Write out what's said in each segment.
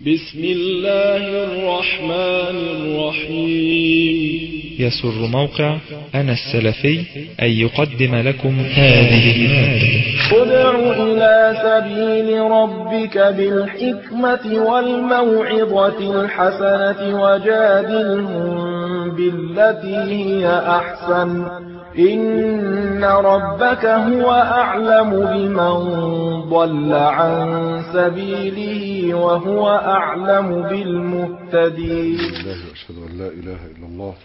بسم الله الرحمن الرحيم. يسر موقع أنا السلفي أن يقدم لكم هذه المادة. ادع إلى سبيل ربك بالحكمة والموعظة الحسنة وجادلهم بالتي هي أحسن إن ربك هو أعلم بمن ضل عن سبيله وهو أعلم بالمهتدين. الله وأشهد أن لا إله إلا الله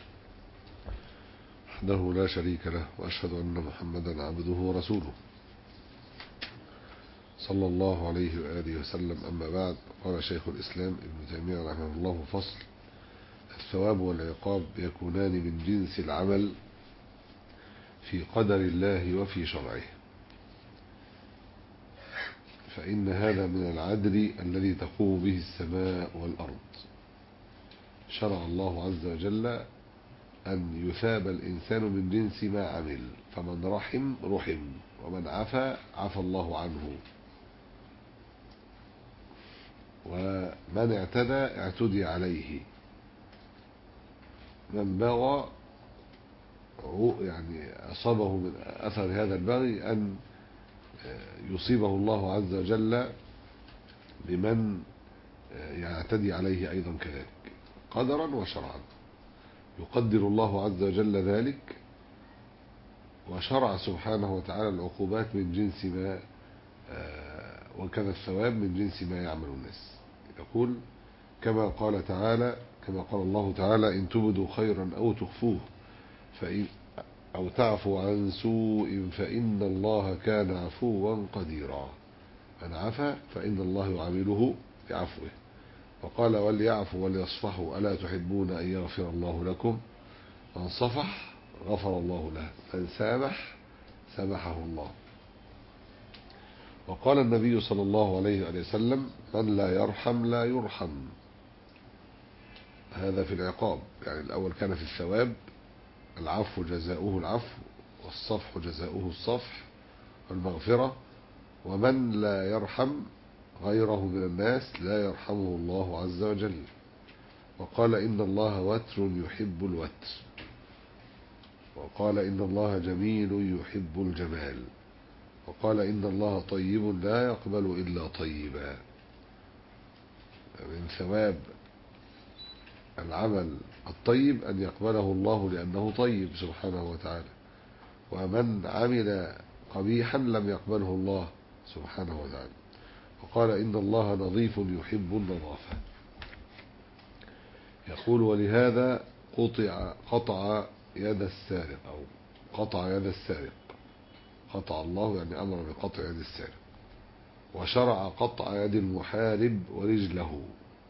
وحده لا شريك له، وأشهد أن محمدا عبده ورسوله صلى الله عليه وآله وسلم. أما بعد، قال شيخ الإسلام ابن تيمية رحمه الله: فصل: الثواب والعقاب يكونان من جنس العمل في قدر الله وفي شرعه، فإن هذا من العدل الذي تقوم به السماء والأرض. شرع الله عز وجل أن يثاب الإنسان من جنس ما عمل، فمن رحم رحم، ومن عفا عفى الله عنه، ومن اعتدى اعتدي عليه، من بغى يعني أصابه من أثر هذا البغي أن يصيبه الله عز وجل بمن يعتدي عليه أيضا كذلك، قدرا وشرعا. يقدر الله عز وجل ذلك، وشرع سبحانه وتعالى العقوبات من جنس ما وكذا الثواب من جنس ما يعمل الناس. يقول كما قال الله تعالى: إن تبدوا خيرا أو تخفوه أو تعفو عن سوء فإن الله كان عفوا قديرا. من عفا فإن الله يعامله بعفوه. وقال: وليعفوا وليصفحوا ألا تحبون أن يغفر الله لكم. من صفح غفر الله له، من سامح سامحه الله. وقال النبي صلى الله عليه وسلم: من لا يرحم لا يرحم. هذا في العقاب، يعني الأول كان في الثواب: العفو جزاؤه العفو، والصفح جزاؤه الصفح والمغفرة. ومن لا يرحم غيره من الناس لا يرحمه الله عز وجل. وقال: إن الله وتر يحب الوتر. وقال: إن الله جميل يحب الجمال. وقال: إن الله طيب لا يقبل إلا طيبا. من ثواب العمل الطيب أن يقبله الله لأنه طيب سبحانه وتعالى. ومن عمل قبيحا لم يقبله الله سبحانه وتعالى. وقال: إن الله نظيف يحب النظافة. يقول: ولهذا قطع يد السارق، أو قطع يد السارق. قطع الله يعني أمر بقطع يد السارق. وشرع قطع يد المحارب ورجله،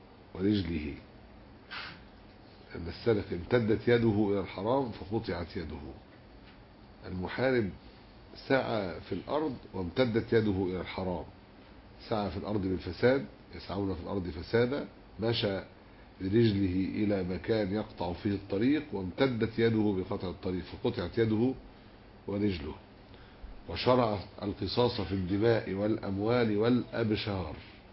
لأن السارق امتدت يده إلى الحرام فقطعت يده. المحارب سعى في الأرض وامتدت يده إلى الحرام، سعى في الأرض بالفساد، يسعون في الأرض فسادا، مشى برجله إلى مكان يقطع فيه الطريق وامتدت يده بقطع الطريق فقطعت يده ورجله. وشرع القصاص في الدماء والأموال والأبشار.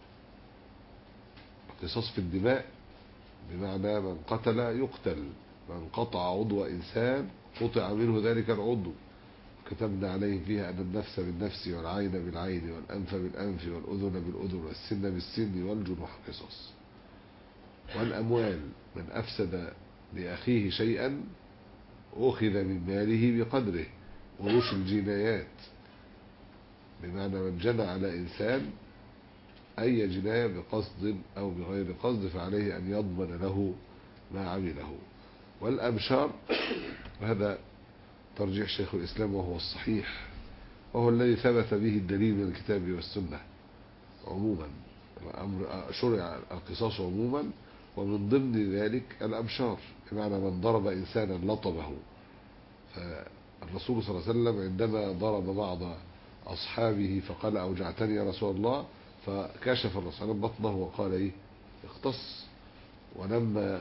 القصاص في الدماء بمعنى من قتل يقتل، من قطع عضو إنسان قطع منه ذلك العضو. كتبنا عليهم فيها أن النفس بالنفس والعين بالعين والأنف بالأنف والأذن بالأذن والسن بالسن والجروح قصاص. والأموال من أفسد لأخيه شيئا أخذ من ماله بقدره. ورش الجنايات بمعنى من جنى على إنسان أي جناية بقصد أو بغير قصد فعليه أن يضمن له ما عمله. والأبشار وهذا ترجيح شيخ الإسلام وهو الصحيح، وهو الذي ثبت به الدليل من الكتاب والسنة عموما. شرع القصاص عموما، ومن ضمن ذلك الأبشار بمعنى من ضرب إنسانا لطمه. فالرسول صلى الله عليه وسلم عندما ضرب بعض أصحابه فقال: أوجعتني يا رسول الله، فكشف الرسول عن بطنه وقال: إيه؟ اختص. ولما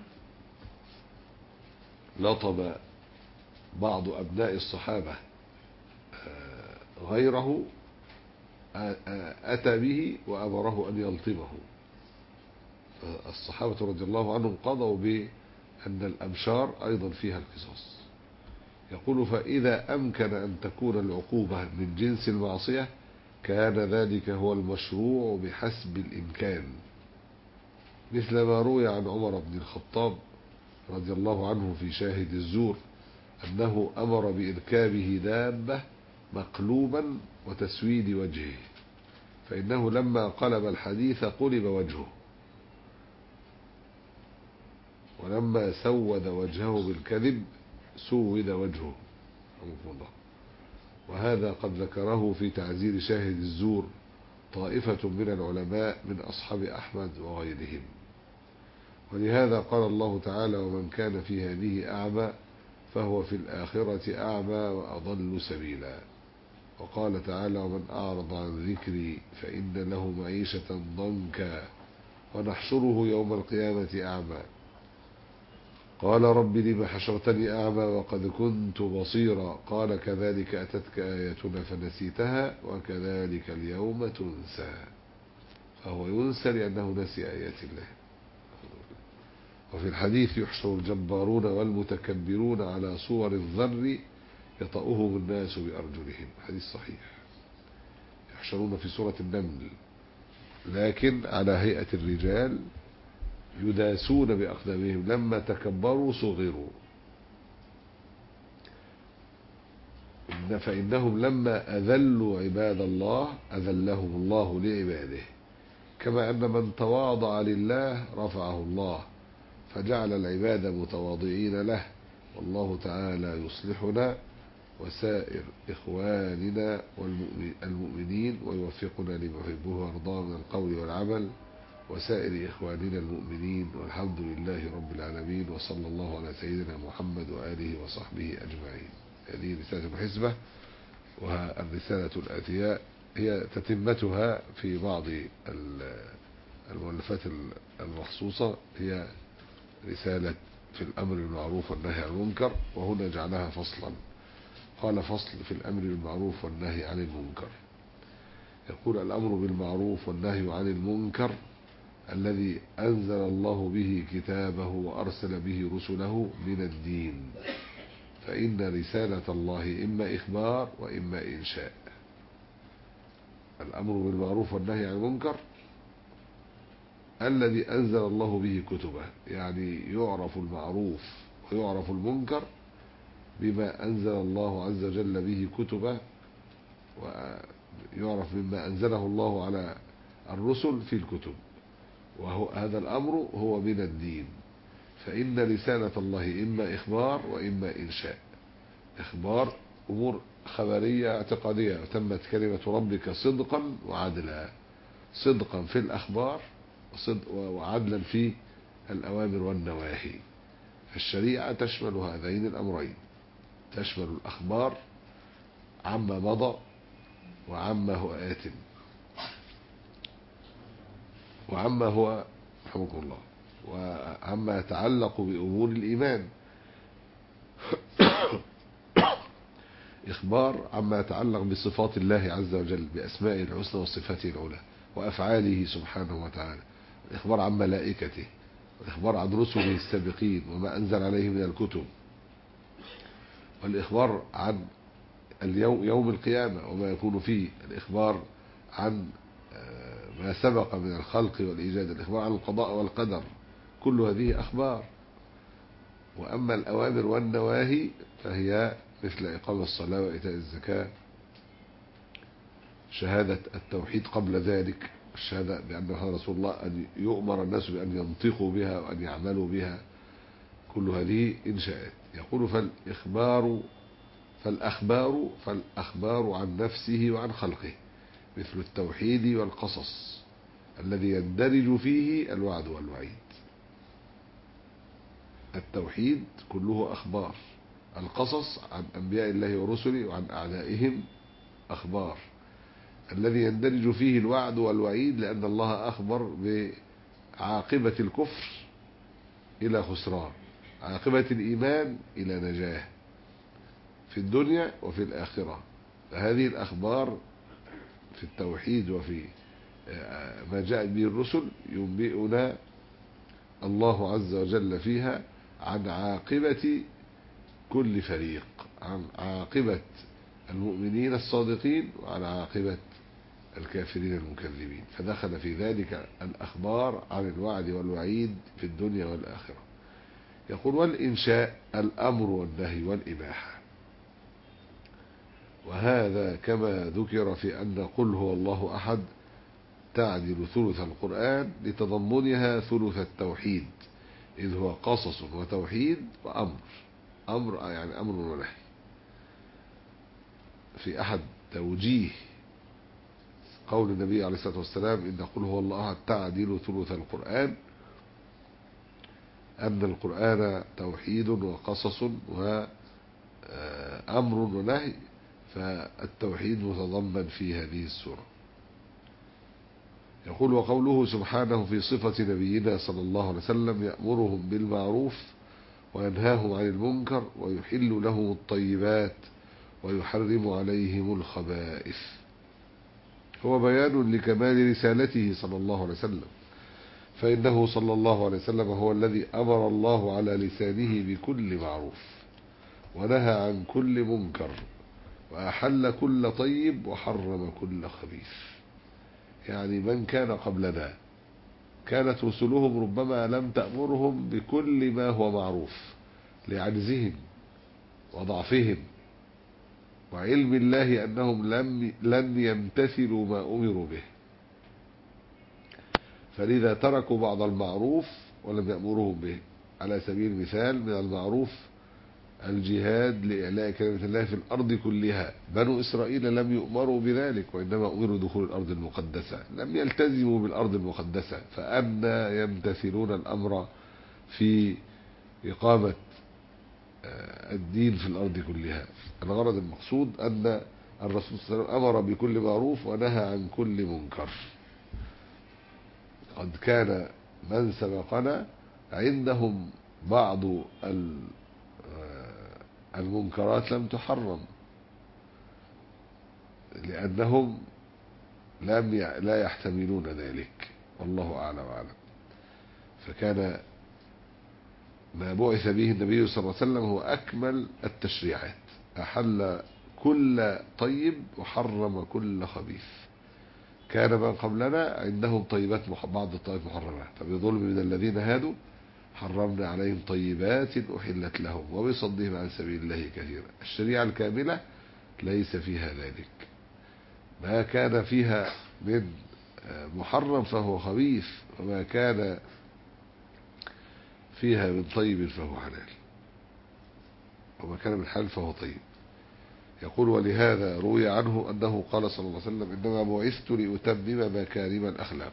لطم بعض أبناء الصحابة غيره أتى به وأمره أن يلطمه. الصحابة رضي الله عنهم قضوا بأن الأبشار أيضا فيها القصاص. يقول فإذا أمكن أن تكون العقوبة من جنس المعصية كان ذلك هو المشروع بحسب الإمكان، مثل ما روي عن عمر بن الخطاب رضي الله عنه في شاهد الزور أنه أمر بإركابه دابة مقلوبا وتسويد وجهه، فإنه لما قلب الحديث قلب وجهه، ولما سود وجهه بالكذب سود وجهه. وهذا قد ذكره في تعزير شاهد الزور طائفة من العلماء من أصحاب أحمد وغيرهم. ولهذا قال الله تعالى ومن كان في هذه أعمى فهو في الآخرة أعمى وأضل سبيلا. وقال تعالى ومن أعرض عن ذكري فإن له معيشة ضنكا ونحشره يوم القيامة أعمى قال رب لم حشرتني أعمى وقد كنت بصيرا قال كذلك أتتك آياتنا فنسيتها وكذلك اليوم تنسى. فهو ينسى لأنه نسي آيات الله. وفي الحديث يحشر الجبارون والمتكبرون على صور الذر يطأهم الناس بأرجلهم، حديث صحيح. يحشرون في صورة النمل لكن على هيئة الرجال يداسون بأقدامهم، لما تكبروا صغروا. فإنهم لما أذلوا عباد الله أذلهم الله لعباده، كما أن من تواضع لله رفعه الله، فجعل العباد متواضعين له. والله تعالى يصلحنا وسائر إخواننا المؤمنين ويوفقنا لما يحبه ويرضاه من القول والعمل، وسائر إخواننا المؤمنين، والحمد لله رب العالمين، وصلى الله على سيدنا محمد وآله وصحبه أجمعين. هذه رسالة الحزبة، والرسالة الآتية هي تتمتها في بعض المؤلفات المخصوصة، هي رسالة في الأمر بالمعروف والنهي عن المنكر، وهنا جعلها فصلا. قال فصل في الأمر بالمعروف والنهي عن المنكر. يقول الأمر بالمعروف والنهي عن المنكر الذي أنزل الله به كتابه وأرسل به رسله من الدين، فإن رسالة الله إما إخبار وإما إنشاء. الأمر بالمعروف والنهي عن المنكر الذي أنزل الله به كتبه، يعني يعرف المعروف ويعرف المنكر بما أنزل الله عز وجل به كتبه، ويعرف مما أنزله الله على الرسل في الكتب، وهو هذا الأمر هو من الدين. فإن رسالة الله إما إخبار وإما إنشاء. إخبار أمور خبرية اعتقادية، تمت كلمة ربك صدقا وعدلا، صدقا في الأخبار وعدلا في الأوامر والنواهي. الشريعة تشمل هذين الأمرين، تشمل الأخبار عما مضى وعما هو آت وعما هو رحمكم الله وعما يتعلق بأمور الإيمان. إخبار عما يتعلق بصفات الله عز وجل، بأسمائه الحسنى وصفاته العلى وأفعاله سبحانه وتعالى. الإخبار عن ملائكته، والإخبار عن رسله السابقين وما أنزل عليه من الكتب، والإخبار عن يوم القيامة وما يكون فيه، الإخبار عن ما سبق من الخلق والإيجاد، الإخبار عن القضاء والقدر، كل هذه أخبار. وأما الأوامر والنواهي فهي مثل إقام الصلاة وإيتاء الزكاة، شهادة التوحيد قبل ذلك، الشهادة بأن رسول الله، أن يؤمر الناس بأن ينطقوا بها وأن يعملوا بها، كل هذه إنشاءات. يقول فالأخبار عن نفسه وعن خلقه، مثل التوحيد والقصص الذي يندرج فيه الوعد والوعيد. التوحيد كله أخبار، القصص عن أنبياء الله ورسله وعن أعدائهم أخبار، الذي يندرج فيه الوعد والوعيد لأن الله أخبر بعاقبة الكفر إلى خسران، عاقبة الإيمان إلى نجاة في الدنيا وفي الآخرة. فهذه الأخبار في التوحيد وفي ما جاء به الرسل ينبئنا الله عز وجل فيها عن عاقبة كل فريق، عن عاقبة المؤمنين الصادقين وعن عاقبة الكافرين المكذبين، فدخل في ذلك الأخبار عن الوعد والوعيد في الدنيا والآخرة. يقول: والإنشاء الأمر والنهي والإباحة، وهذا كما ذكر في أن قل هو الله أحد تعدل ثلث القرآن لتضمنها ثلث التوحيد، إذ هو قصص وتوحيد وأمر. أمر يعني أمر ونهي. في أحد توجيه قول النبي عليه الصلاة والسلام إن قل هو الله أحد تعدل ثلث القرآن، أن القرآن توحيد وقصص وأمر ونهي، فالتوحيد متضمن في هذه السورة. يقول: وقوله سبحانه في صفة نبينا صلى الله عليه وسلم: يأمرهم بالمعروف وينهاهم عن المنكر ويحل لهم الطيبات ويحرم عليهم الخبائث، هو بيان لكمال رسالته صلى الله عليه وسلم، فإنه صلى الله عليه وسلم هو الذي أمر الله على لسانه بكل معروف ونهى عن كل منكر وأحل كل طيب وحرم كل خبيث. يعني من كان قبلنا كانت رسلهم ربما لم تأمرهم بكل ما هو معروف لعجزهم وضعفهم وعلم الله أنهم لن يمتثلوا ما أمروا به، فلذا تركوا بعض المعروف ولم يأمرهم به. على سبيل المثال من المعروف الجهاد لإعلاء كلمة الله في الأرض كلها، بنو إسرائيل لم يؤمروا بذلك وإنما أمروا دخول الأرض المقدسة، لم يلتزموا بالأرض المقدسة، فأنى يمتثلون الأمر في إقامة الدين في الأرض كلها. الغرض المقصود أن الرسول صلى الله عليه وسلم أمر بكل معروف ونهى عن كل منكر. قد كان من سبقنا عندهم بعض المنكرات لم تحرم لأنهم لا يحتملون ذلك، والله أعلم وأعلم. فكان ما بعث به النبي صلى الله عليه وسلم هو أكمل التشريعات، أحل كل طيب وحرم كل خبيث. كان من قبلنا عندهم طيبات بعض الطيبات محرمة، فبظلم من الذين هادوا حرمنا عليهم طيبات أحلت لهم وبصدهم عن سبيل الله كثيرا. الشريعة الكاملة ليس فيها ذلك، ما كان فيها من محرم فهو خبيث، وما كان فيها من طيب فهو حلال، وما كان من حلال فهو طيب. يقول: ولهذا روي عنه أنه قال صلى الله عليه وسلم: إنما بعثت لأتمم مكارم الأخلاق.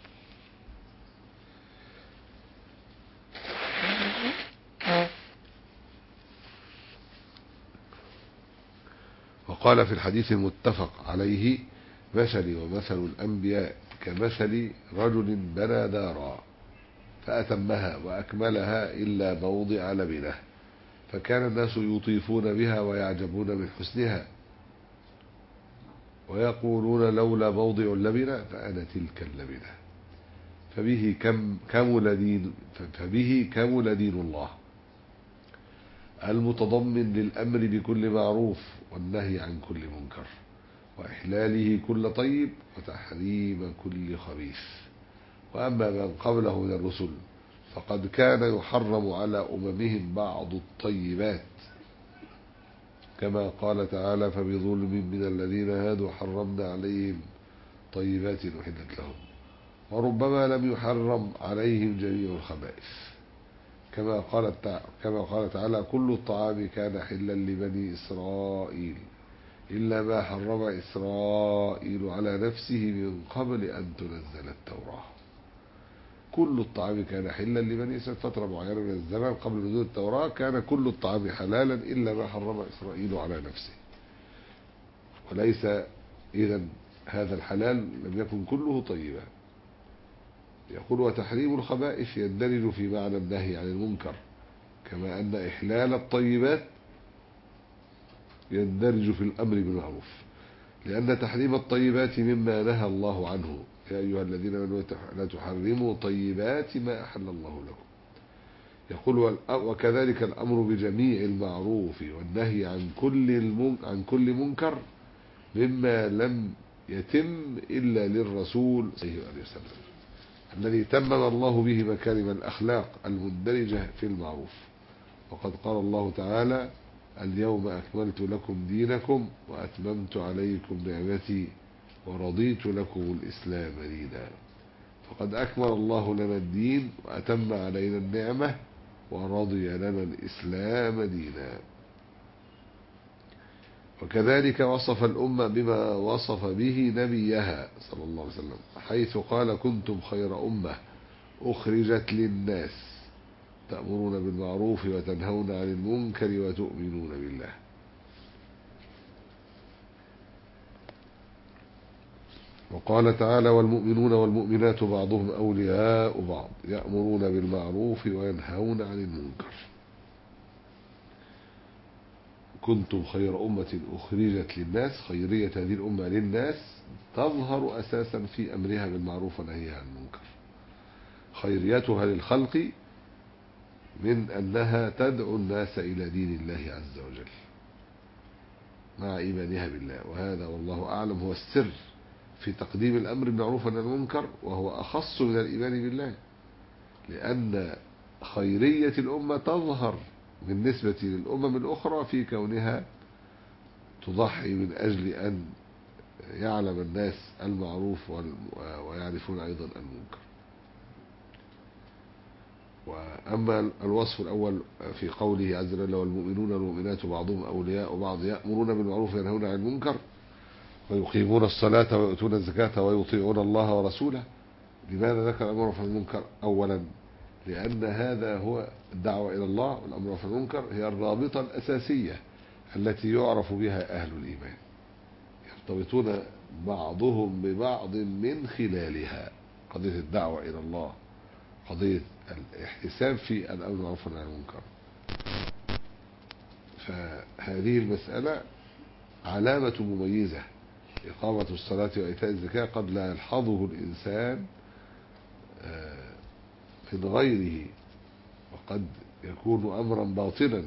وقال في الحديث المتفق عليه: مثلي ومثل الأنبياء كمثل رجل بنى دارا فأتمها وأكملها إلا موضع لبنه، فكان الناس يطيفون بها ويعجبون من حسنها ويقولون لولا موضع اللبنة فأنا تلك اللبنة. فبه كمل دين الله المتضمن للأمر بكل معروف والنهي عن كل منكر وإحلاله كل طيب وتحريم كل خبيث. وأما من قبله من الرسل فقد كان يحرم على أممهم بعض الطيبات، كما قال تعالى: فبظلم من الذين هادوا حرمنا عليهم طيبات أحلت لهم، وربما لم يحرم عليهم جميع الخبائث، كما قال تعالى: كل الطعام كان حلا لبني إسرائيل إلا ما حرم إسرائيل على نفسه من قبل أن تنزل التوراة. كل الطعام كان حلا لبني إسرائيل، فترة معينة من الزمان قبل نزول التوراة كان كل الطعام حلالا إلا ما حرم إسرائيل على نفسه، وليس إذن هذا الحلال لم يكن كله طيبا. يقول: وتحريم الخبائث يندرج في معنى النهي عن المنكر، كما أن إحلال الطيبات يندرج في الأمر بالمعروف، لأن تحريم الطيبات مما نهى الله عنه يا أيها الذين آمنوا لا تحرموا طيبات ما أحل الله لكم. يقول وكذلك الأمر بجميع المعروف والنهي عن كل منكر مما لم يتم إلا للرسول صلى الله عليه وسلم الذي تمم الله به مكارم الأخلاق المندرجة في المعروف. وقد قال الله تعالى: اليوم أكملت لكم دينكم وأتممت عليكم نعمتي ورضيت لكم الإسلام دينا. فقد أكمل الله لنا الدين وأتم علينا النعمة ورضي لنا الإسلام دينا. وكذلك وصف الأمة بما وصف به نبيها صلى الله عليه وسلم حيث قال: كنتم خير أمة أخرجت للناس تأمرون بالمعروف وتنهون عن المنكر وتؤمنون بالله. وقال تعالى: والمؤمنون والمؤمنات بعضهم أولياء بعض يأمرون بالمعروف وينهون عن المنكر. كنتم خير أمة أخرجت للناس، خيرية هذه الأمة للناس تظهر أساسا في أمرها بالمعروف ونهيها عن المنكر. خيريتها للخلق من أنها تدعو الناس إلى دين الله عز وجل مع إيمانها بالله، وهذا والله أعلم هو السر في تقديم الأمر بالمعروف والنهي عن المنكر، وهو أخص من الإيمان بالله، لأن خيرية الأمة تظهر بالنسبة للأمم الأخرى في كونها تضحي من أجل أن يعلم الناس المعروف ويعرفون أيضا المنكر. وأما الوصف الأول في قوله عز وجل: والمؤمنون والمؤمنات بعضهم أولياء بعض يأمرون بالمعروف وينهون عن المنكر ويقيمون الصلاة ويؤتون الزكاة ويطيعون الله ورسوله. لماذا ذكر الأمر والنهي عن المنكر؟ أولا لأن هذا هو الدعوة إلى الله، والأمر والنهي عن المنكر هي الرابطة الأساسية التي يعرف بها أهل الإيمان، يرتبطون بعضهم ببعض من خلالها. قضية الدعوة إلى الله، قضية الاحتساب في الأمر بالمعروف والنهي عن المنكر. فهذه المسألة علامة مميزة، إقامة الصلاة وإيتاء الزكاة قد لا يلحظه الإنسان من غيره، وقد يكون أمرا باطلا،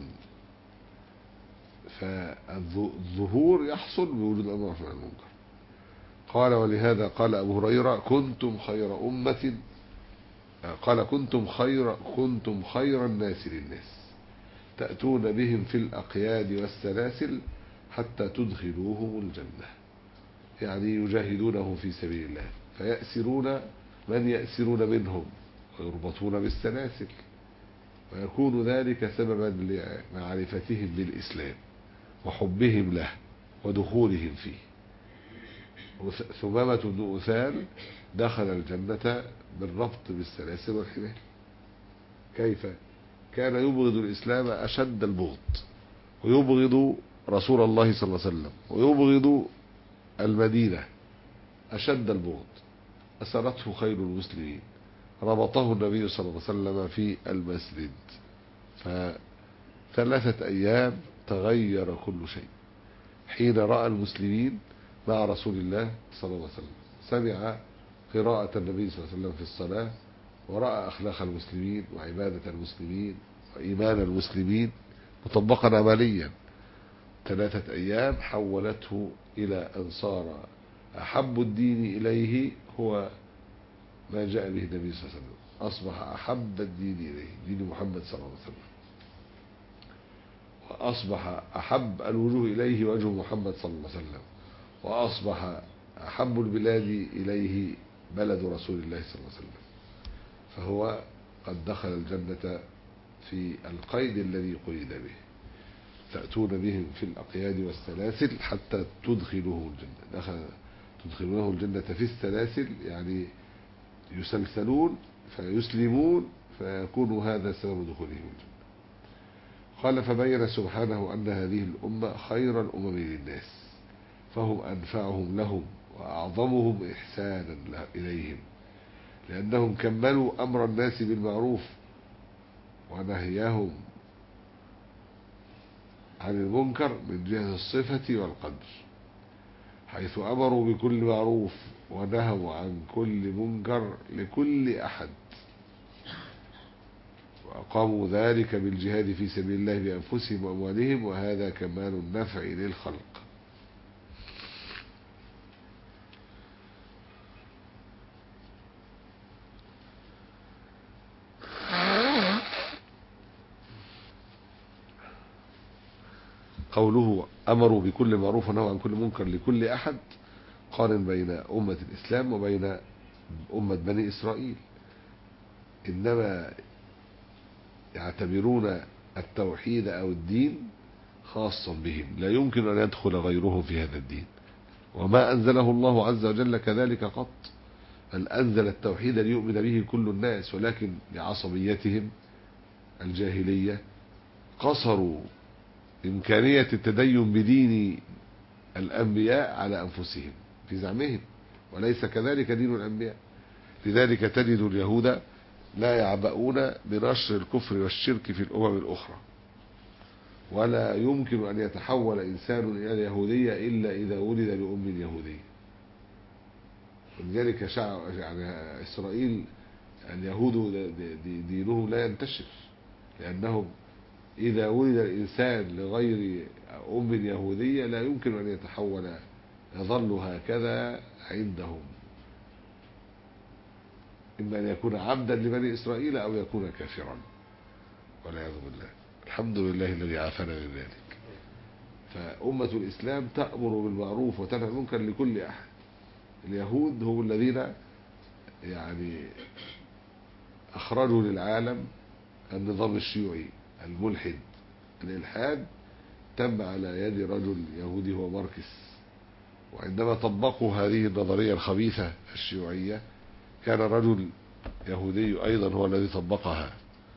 فالظهور يحصل بوجود الأمر بالمعروف والنهي عن المنكر. قال: ولهذا قال أبو هريرة: كنتم خير أمة، قال: كنتم خير الناس للناس تأتون بهم في الأقياد والسلاسل حتى تدخلوهم الجنة. يعني يجاهدونهم في سبيل الله فيأسرون من يأسرون منهم ويربطون بالسلاسل، ويكون ذلك سببا لمعرفتهم بالإسلام وحبهم له ودخولهم فيه. ثمامة بن أثال دخل الجنة بالربط بالسلاسل والحبال. كيف؟ كان يبغض الإسلام أشد البغض، ويبغض رسول الله صلى الله عليه وسلم، ويبغض المدينة أشد البغض. أسرته خيل المسلمين، ربطه النبي صلى الله عليه وسلم في المسجد، فثلاثة أيام تغير كل شيء. حين رأى المسلمين مع رسول الله صلى الله عليه وسلم، سمع قراءة النبي صلى الله عليه وسلم في الصلاة، ورأى أخلاق المسلمين وعبادة المسلمين وإيمان المسلمين مطبقا عمليا. 3 أيام حولته إلى أن صار أحب الدين إليه هو ما جاء به النبي صلى الله عليه وسلم. أصبح أحب الدين إليه دين محمد صلى الله عليه وسلم، وأصبح أحب الوجوه إليه وجه محمد صلى الله عليه وسلم، وأصبح أحب البلاد إليه بلد رسول الله صلى الله عليه وسلم. فهو قد دخل الجنة في القيد الذي قيد به. تأتون بهم في الأقياد والسلاسل حتى تدخلوه الجنة. تدخلونه الجنة في السلاسل يعني يسلسلون فيسلمون، فيكون هذا سبب دخولهم الجنة. قال: فبين سبحانه أن هذه الأمة خير الأمم للناس، فهم أنفعهم لهم وأعظمهم إحسانا إليهم، لأنهم كملوا أمر الناس بالمعروف ونهيهم عن المنكر من جهة الصفة والقدر، حيث أمروا بكل معروف ونهوا عن كل منكر لكل أحد، وأقاموا ذلك بالجهاد في سبيل الله بأنفسهم وأموالهم، وهذا كمال النفع للخلق. قوله أمروا بكل معروف ونهوا عن كل منكر لكل أحد، قارن بين أمة الإسلام وبين أمة بني إسرائيل. إنما يعتبرون التوحيد أو الدين خاصا بهم، لا يمكن أن يدخل غيرهم في هذا الدين، وما أنزله الله عز وجل كذلك قط، بل أنزل التوحيد ليؤمن به كل الناس، ولكن لعصبيتهم الجاهلية قصروا إمكانية التدين بدين الأنبياء على أنفسهم في زعمهم، وليس كذلك دين الأنبياء. لذلك تجد اليهود لا يعبؤون بنشر الكفر والشرك في الأمم الأخرى، ولا يمكن أن يتحول إنسان إلى اليهودية إلا إذا ولد لأم يهودية. ولذلك يعني إسرائيل اليهود دينهم لا ينتشر، لأنهم إذا ولد الإنسان لغير أم يهودية لا يمكن أن يتحول، يظل هكذا عندهم، إما أن يكون عبدا لبني إسرائيل أو يكون كافرا والعياذ بالله. الحمد لله الذي عافانا من ذلك. فأمة الإسلام تأمر بالمعروف وتنهى عن المنكر لكل أحد. اليهود هم الذين يعني أخرجوا للعالم النظام الشيوعي الملحد. الإلحاد تم على يد رجل يهودي هو ماركس، وعندما طبقوا هذه النظرية الخبيثة الشيوعية كان رجل يهودي أيضا هو الذي طبقها.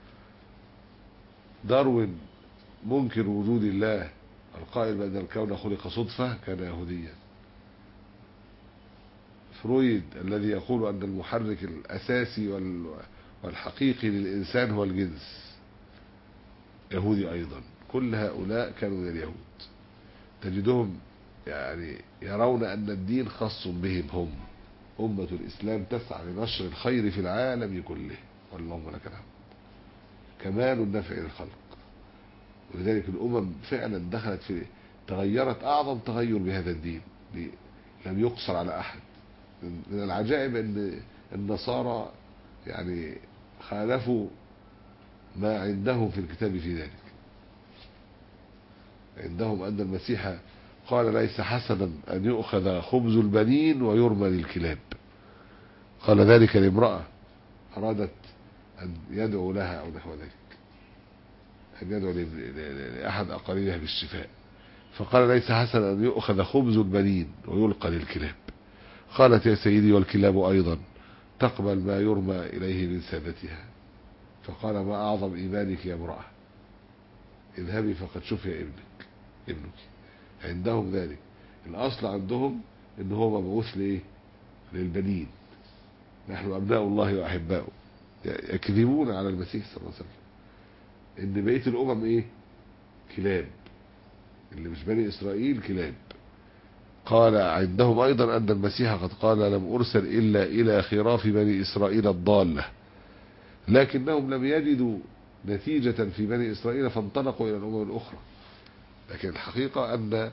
داروين منكر وجود الله القائل بأن الكون خلق صدفة كان يهوديا. فرويد الذي يقول أن المحرك الأساسي والحقيقي للإنسان هو الجنس يهودي أيضا. كل هؤلاء كانوا من اليهود. تجدهم يعني يرون أن الدين خاص بهم هم. أمة الإسلام تسعى لنشر الخير في العالم كله، واللهم لك الحمد، كمال النفع للخلق. ولذلك الأمم فعلا دخلت في تغيرت أعظم تغير بهذا الدين، لم يقصر على أحد. من العجائب أن النصارى يعني خالفوا ما عندهم في الكتاب في ذلك. عندهم أن المسيح قال ليس حسنا أن يؤخذ خبز البنين ويرمى للكلاب. قال ذلك لامرأة أرادت أن يدعو لها أو نحو ذلك، أن يدعو لأحد أقاربها بالشفاء، فقال ليس حسنا أن يؤخذ خبز البنين ويلقى للكلاب. قالت يا سيدي والكلاب أيضا تقبل ما يرمى إليه من سادتها. فقال ما أعظم إيمانك يا امرأة، اذهبي فقد شفي ابنك. عندهم ذلك الأصل عندهم إن هو مبعوث لإيه؟ للبنين. نحن أبناء الله وأحباؤه. يكذبون على المسيح صلى الله عليه وسلم إن بقية الأمم إيه؟ كلاب، اللي مش بني إسرائيل كلاب. قال عندهم أيضا أن المسيح قد قال لم أرسل إلا إلى خراف بني إسرائيل الضالة، لكنهم لم يجدوا نتيجة في بني إسرائيل فانطلقوا إلى الأمم الأخرى. لكن الحقيقة أن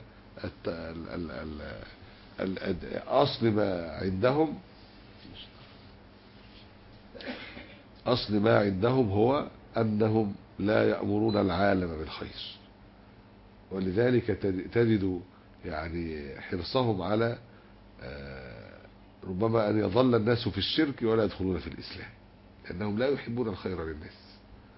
أصل ما عندهم هو أنهم لا يأمرون العالم بالخير، ولذلك تجد يعني حرصهم على ربما أن يظل الناس في الشرك ولا يدخلون في الإسلام، لأنهم لا يحبون الخير للناس.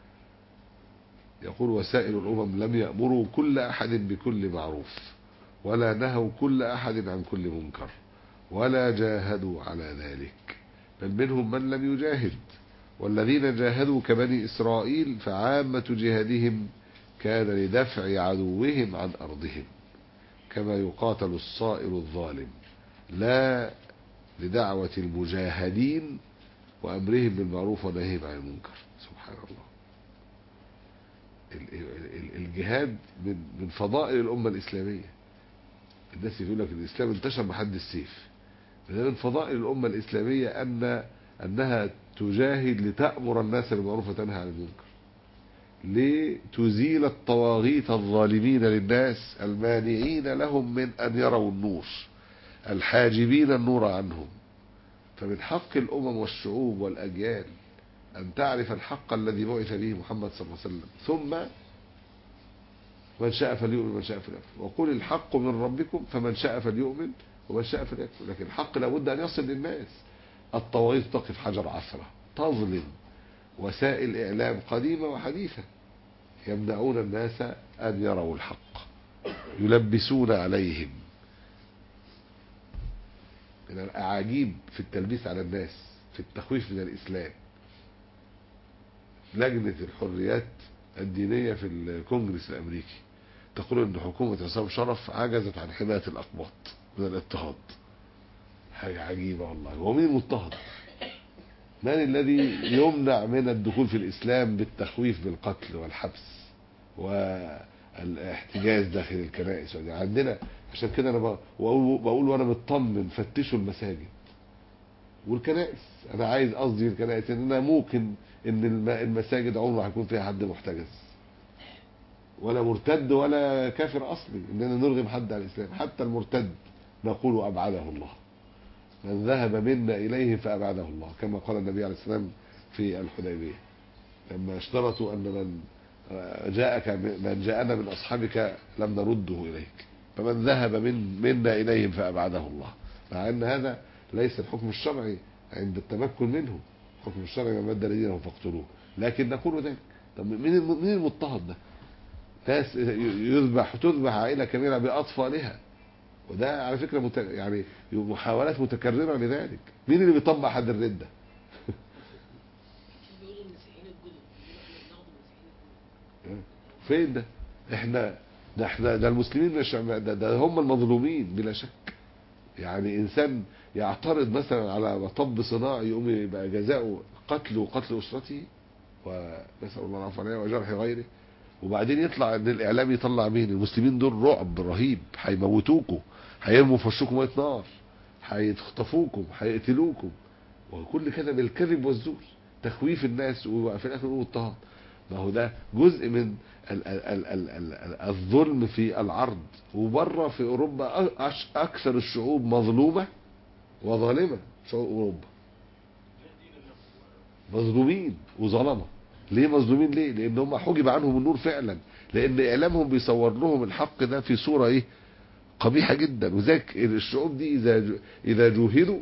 يقول وسائر الأمم لم يأمروا كل أحد بكل معروف، ولا نهوا كل أحد عن كل منكر، ولا جاهدوا على ذلك، بل منهم من لم يجاهد. والذين جاهدوا كبني إسرائيل فعامة جهادهم كان لدفع عدوهم عن أرضهم، كما يقاتل الصائر الظالم، لا لدعوة المجاهدين وأمرهم بالمعروف ونهيهم عن المنكر. سبحان الله. الجهاد من فضائل الأمة الإسلامية. الناس يقول لك الإسلام انتشر بحد السيف، من فضائل الأمة الإسلامية أنها تجاهد لتأمر الناس بالمعروف وتنهى عن المنكر، لتزيل الطواغيت الظالمين للناس المانعين لهم من أن يروا النور، الحاجبين النور عنهم. فمن حق الأمم والشعوب والأجيال أن تعرف الحق الذي بعث به محمد صلى الله عليه وسلم، ثم من شاء فليؤمن ومن شاء فليكفر، وقل الحق من ربكم فمن شاء فليؤمن ومن شاء فليكفر. لكن الحق لابد أن يصل للناس. الطواغيت تقف حجر عثرة، تظلم وسائل إعلام قديمة وحديثة يمنعون الناس أن يروا الحق، يلبسون عليهم. من الأعاجيب في التلبيس على الناس في التخويف من الإسلام، لجنة الحريات الدينية في الكونجرس الأمريكي تقول أن حكومة عصام شرف عجزت عن حماية الأقباط من الاضطهاد. حاجة عجيبة والله. هو مين المضطهد؟ من الذي يمنع من الدخول في الإسلام بالتخويف بالقتل والحبس والاحتجاز داخل الكنائس؟ عندنا عشان كده أنا بقول وأنا مطمن فتشوا المساجد والكنائس. أنا عايز قصدي الكنائس إن أنا ممكن إن المساجد عمره هيكون فيها حد محتجز ولا مرتد ولا كافر أصلي، إننا نرغم حد على الإسلام. حتى المرتد نقول أبعده الله، من ذهب منا إليه فأبعده الله، كما قال النبي عليه السلام في الحديبية لما اشترطوا أن من جاءنا من أصحابك لم نرده إليك، فمن ذهب منا إليهم فأبعده الله. مع أن هذا ليس الحكم الشرعي عند التمكن منه، الحكم الشرعي من مد دينه فاقتلوه، لكن نقول ذلك. طب مين المضطهد ده؟ ناس تذبح عائلة كبيرة بأطفالها، وده على فكرة يعني محاولات متكررة لذلك. مين اللي بيطبق حد الردة؟ فين ده؟ ده المسلمين مش ده هم المظلومين بلا شك. يعني انسان يعترض مثلا على مطب صناعي يقوم يبقى جزاؤه قتل وقتل اسرته ونسأل الله العفو عليه وجرح غيره، وبعدين يطلع ان الاعلام يطلع مين؟ المسلمين دول رعب رهيب، هيموتوكم، هيرموا في وشكم ميه نار، هيخطفوكم، هيقتلوكم، وكل كده بالكذب والزور، تخويف الناس، وفي الاخر يقولوا اضطهاد. ما هو ده جزء من الظلم في العرض. وبره في اوروبا اكثر الشعوب مظلومه وظالمه، شعوب اوروبا مظلومين وظلمه. ليه مظلومين؟ ليه؟ لان هم حجب عنهم النور فعلا، لان اعلامهم بيصور لهم الحق ده في صوره ايه؟ قبيحه جدا. وذاك الشعوب دي اذا جوهروا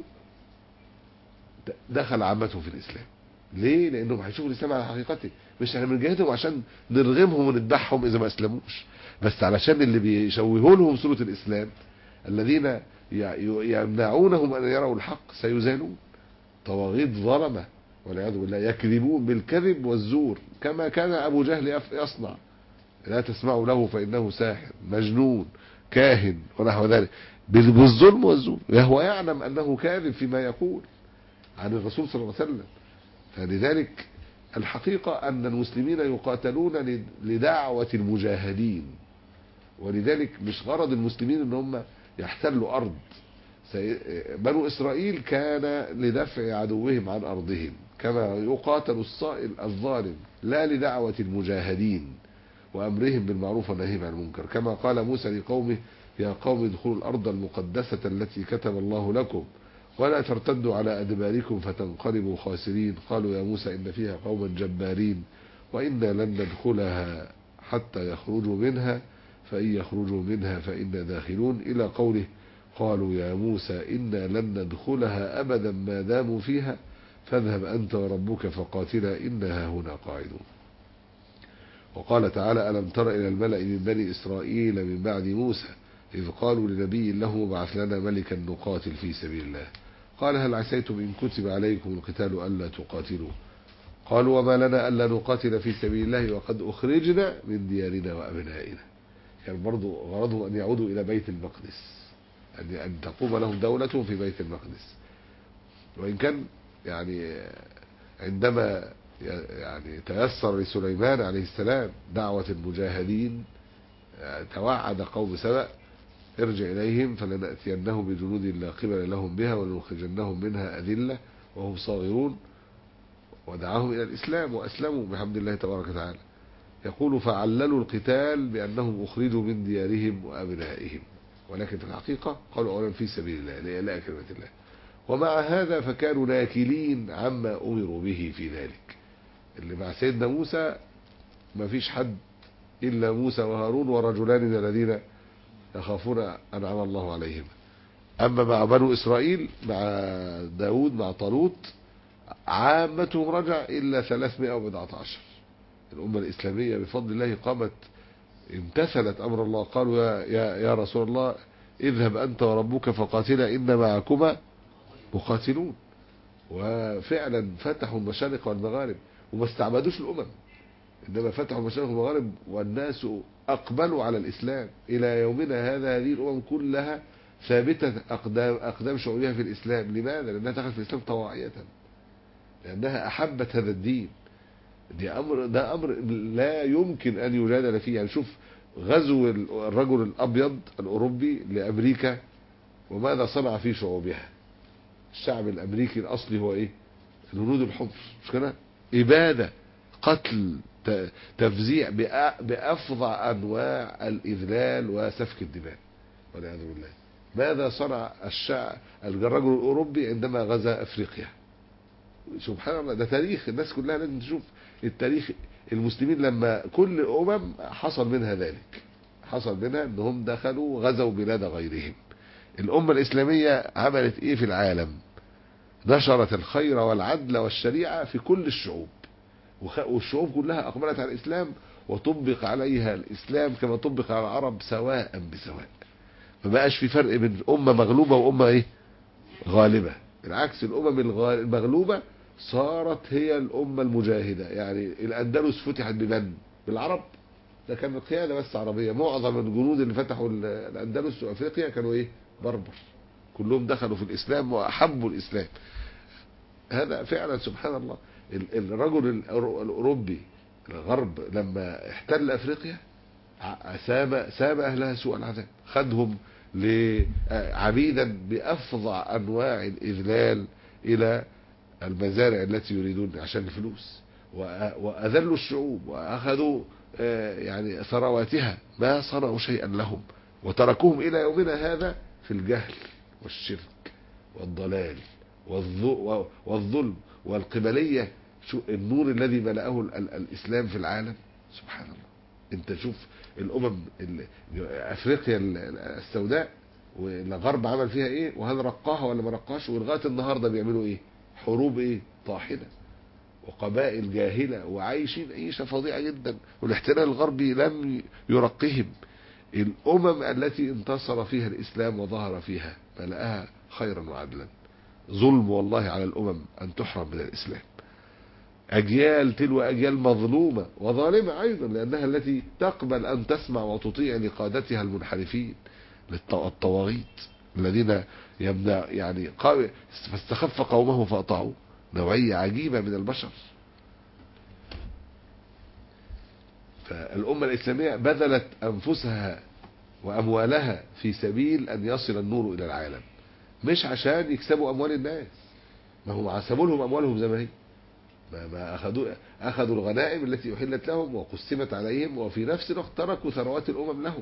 دخل عامتهم في الاسلام. ليه؟ لانهم هيشوفوا الاسلام على حقيقته. مش احنا بنجاهدهم عشان نرغمهم ونذبحهم اذا ما اسلموش، بس علشان اللي بيشوهوا لهم صوره الاسلام الذين يمنعونهم ان يروا الحق سيزالون. طواغيت ظلمه والعياذ بالله، يكذبون بالكذب والزور كما كان ابو جهل يصنع. لا تسمعوا له فانه ساحر مجنون كاهن ونحو ذلك، بالظلم والزور. وهو يعلم انه كاذب فيما يقول عن الرسول صلى الله عليه وسلم. فلذلك الحقيقة أن المسلمين يقاتلون لدعوة المجاهدين، ولذلك مش غرض المسلمين ان هم يحتلوا أرض. بنو إسرائيل كان لدفع عدوهم عن أرضهم، كما يقاتل الصائل الظالم لا لدعوة المجاهدين وأمرهم بالمعروف والنهي عن المنكر، كما قال موسى لقومه يا قوم ادخلوا الأرض المقدسة التي كتب الله لكم ولا ترتدوا على أدباركم فتنقلبوا خاسرين. قالوا يا موسى إن فيها قوما جبارين وإنا لن ندخلها حتى يخرجوا منها فإن يخرجوا منها فإنا داخلون، إلى قوله قالوا يا موسى إنا لن ندخلها أبدا ما داموا فيها فاذهب أنت وربك فقاتلا إنها هنا قاعدون. وقال تعالى ألم تر إلى الملأ من بني إسرائيل من بعد موسى إذ قالوا لنبي له ابعث لنا ملكا نقاتل في سبيل الله قال هل عسيتم إن كتب عليكم القتال ألا تقاتلوا قالوا وما لنا ألا نقاتل في سبيل الله وقد أخرجنا من ديارنا وأبنائنا. كان برضو غرضهم أن يعودوا إلى بيت المقدس، أن تقوم لهم دولتهم في بيت المقدس. وإن كان يعني عندما يعني تيسر لسليمان عليه السلام دعوة المجاهدين توعد قوم سبأ ارجع إليهم فلنأتينهم بجنود لا قبل لهم بها ولنخرجنهم منها أذلة وهم صاغرون، ودعاهم إلى الإسلام وأسلموا بحمد الله تبارك وتعالى. يقول فعللوا القتال بأنهم أخرجوا من ديارهم وأبنائهم، ولكن في الحقيقة قالوا أولا في سبيل الله لإعلاء كلمة الله. ومع هذا فكانوا ناكلين عما أمروا به في ذلك. اللي مع سيدنا موسى ما فيش حد إلا موسى وهارون ورجلان من الذين يخافون أنعم الله عليهم. أما مع بنو إسرائيل مع داود مع طالوت عامتهم رجع إلا 319. الأمة الإسلامية بفضل الله قامت امتثلت أمر الله. قالوا يا رسول الله اذهب أنت وربك فقاتلا إن معكما مقاتلون. وفعلا فتحوا المشارق والمغارب وما استعبدوش الأمم، إنما فتحوا المشارق والمغارب والناس أقبلوا على الإسلام. إلى يومنا هذا هذه الأمم كلها ثابتة أقدام شعوبها في الإسلام. لماذا؟ لأنها دخلت في الإسلام طواعية، لأنها أحبت هذا الدين. ده أمر لا يمكن أن يجادل فيه. يعني شوف غزو الرجل الأبيض الأوروبي لأمريكا وماذا صنع في شعوبها. الشعب الأمريكي الأصلي هو إيه؟ الهنود الحمر، مش كده؟ إبادة، قتل، تفزيع بأفظع أنواع الإذلال وسفك الدماء والعياذ بالله. ماذا صنع الرجل الأوروبي عندما غزا أفريقيا؟ سبحان الله، ده تاريخ الناس كلها لازم تشوف التاريخ. المسلمين لما كل حصل منها ذلك، حصل منها انهم دخلوا غزوا بلاد غيرهم. الأمة الإسلامية عملت ايه في العالم؟ نشرت الخير والعدل والشريعة في كل الشعوب، والشعوب كلها أقبلت على الإسلام وطبق عليها الإسلام كما طبق على العرب سواء بسواء. ما بقاش في فرق بين أمة مغلوبة وأمة ايه؟ غالبة. بالعكس، الأمم المغلوبة صارت هي الأمة المجاهدة. يعني الأندلس فتحت بمن؟ بالعرب. ده كان القيادة بس عربية. معظم الجنود اللي فتحوا الأندلس وأفريقيا كانوا ايه؟ بربر. كلهم دخلوا في الإسلام وأحبوا الإسلام. هذا فعلا سبحان الله. الرجل الأوروبي الغرب لما احتل أفريقيا ساب أهلها سوء العذاب، خدهم عبيدا بأفظع أنواع الإذلال إلى المزارع التي يريدون عشان الفلوس، وأذلوا الشعوب وأخذوا يعني ثرواتها، ما صنعوا شيئا لهم، وتركوهم إلى يومنا هذا في الجهل والشرك والضلال والظلم والقبلية. شو النور الذي ملأه الإسلام في العالم؟ سبحان الله. انت شوف الأمم أفريقيا السوداء والغرب عمل فيها ايه، وهل رقاها ولا ما رقاش؟ ولغايه النهارده بيعملوا ايه؟ حروب ايه؟ طاحنه، وقبائل جاهله وعايشين عيشه فظيعه جدا، والاحتلال الغربي لم يرقهم. الأمم التي انتصر فيها الإسلام وظهر فيها ملأها خيرا وعدلا. ظلم والله على الأمم أن تحرم من الإسلام. أجيال تلو أجيال مظلومة وظالمة أيضا، لأنها التي تقبل أن تسمع وتطيع لقادتها المنحرفين الطواغيت الذين يمنع يعني فاستخف قومه فأطاعوه. نوعية عجيبة من البشر. فالأمة الإسلامية بذلت أنفسها وأموالها في سبيل أن يصل النور إلى العالم، مش عشان يكسبوا أموال الناس. ما هم عسبوا لهم أموالهم زي ما هي، ما أخذوا الغنائم التي أحلت لهم وقسمت عليهم، وفي نفس الوقت تركوا ثروات الأمم لهم.